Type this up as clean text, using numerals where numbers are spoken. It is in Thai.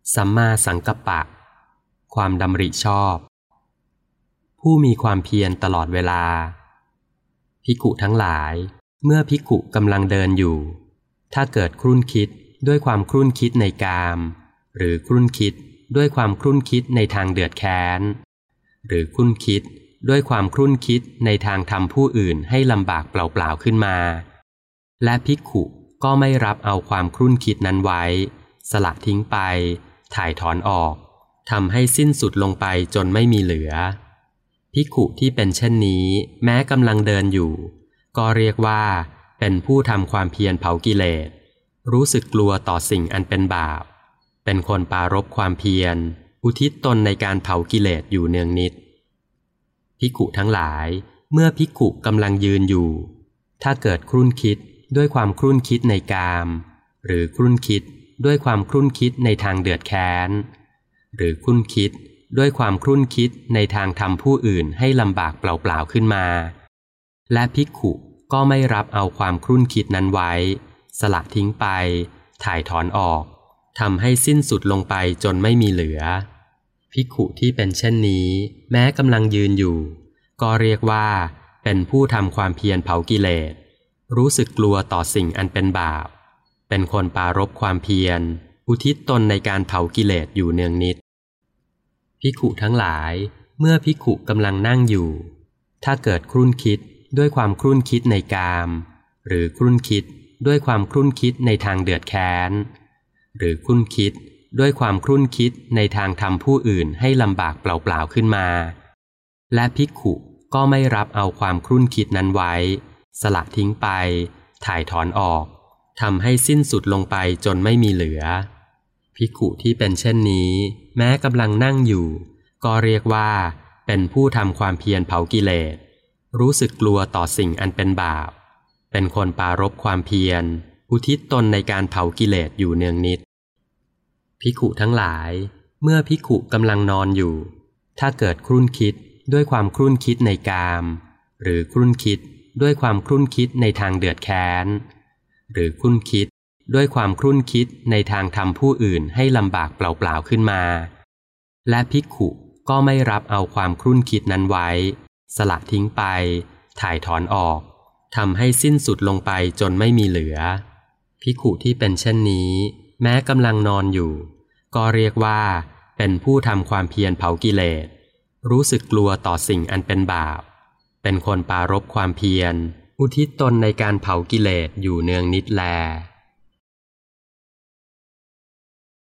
สัมมาสังกัปปะความดำริชอบผู้มีความเพียรตลอดเวลาภิกขุทั้งหลายเมื่อภิกขุกำลังเดินอยู่ถ้าเกิดครุ่นคิดด้วยความครุ่นคิดในกามหรือครุ่นคิดด้วยความครุ่นคิดในทางเดือดแค้นหรือครุ่นคิดด้วยความครุ่นคิดในทางทำผู้อื่นให้ลำบากเปล่าๆขึ้นมาและภิกขุก็ไม่รับเอาความครุ่นคิดนั้นไว้สละทิ้งไปถ่ายถอนออกทำให้สิ้นสุดลงไปจนไม่มีเหลือภิกขุที่เป็นเช่นนี้แม้กำลังเดินอยู่ก็เรียกว่าเป็นผู้ทำความเพียรเผากิเลสรู้สึกกลัวต่อสิ่งอันเป็นบาปเป็นคนปรารภความเพียรอุทิศตนในการเผากิเลสอยู่เนืองนิดภิกขุทั้งหลายเมื่อภิกขุกำลังยืนอยู่ถ้าเกิดครุ่นคิดด้วยความครุ่นคิดในกามหรือครุ่นคิดด้วยความครุ่นคิดในทางเดือดแค้นหรือครุ่นคิดด้วยความครุ่นคิดในทางทำผู้อื่นให้ลำบากเปล่าๆขึ้นมาและภิกขุก็ไม่รับเอาความครุ่นคิดนั้นไว้สละทิ้งไปถ่ายถอนออกทำให้สิ้นสุดลงไปจนไม่มีเหลือภิกขุที่เป็นเช่นนี้แม้กำลังยืนอยู่ก็เรียกว่าเป็นผู้ทำความเพียรเผากิเลสรู้สึกกลัวต่อสิ่งอันเป็นบาปเป็นคนปรารภความเพียรอุทิศตนในการเผากิเลสอยู่เนืองนิดภิกขุทั้งหลายเมื่อภิกขุกำลังนั่งอยู่ถ้าเกิดครุ่นคิดด้วยความครุ่นคิดในกามหรือครุ่นคิดด้วยความครุ่นคิดในทางเดือดแค้นหรือครุ่นคิดด้วยความครุ่นคิดในทางทำผู้อื่นให้ลำบากเปล่าๆขึ้นมาและภิกขุก็ไม่รับเอาความครุ่นคิดนั้นไว้สละทิ้งไปถ่ายถอนออกทำให้สิ้นสุดลงไปจนไม่มีเหลือภิกขุที่เป็นเช่นนี้แม้กำลังนั่งอยู่ก็เรียกว่าเป็นผู้ทำความเพียรเผากิเลสรู้สึกกลัวต่อสิ่งอันเป็นบาปเป็นคนปรารภความเพียรอุทิศตนในการเผากิเลสอยู่เนืองนิดภิกขุทั้งหลายเมื่อภิกขุกำลังนอนอยู่ถ้าเกิดครุ่นคิดด้วยความครุ่นคิดในกามหรือครุ่นคิดด้วยความครุ่นคิดในทางเดือดแค้นหรือครุ่นคิดด้วยความครุ่นคิดในทางทำผู้อื่นให้ลำบากเปล่าๆขึ้นมาและภิกขุก็ไม่รับเอาความครุ่นคิดนั้นไว้สละทิ้งไปถ่ายถอนออกทำให้สิ้นสุดลงไปจนไม่มีเหลือภิกขุที่เป็นเช่นนี้แม้กำลังนอนอยู่ก็เรียกว่าเป็นผู้ทำความเพียรเผากิเลสรู้สึกกลัวต่อสิ่งอันเป็นบาปเป็นคนปรารภความเพียรอุทิศตนในการเผากิเลสอยู่เนืองนิดแล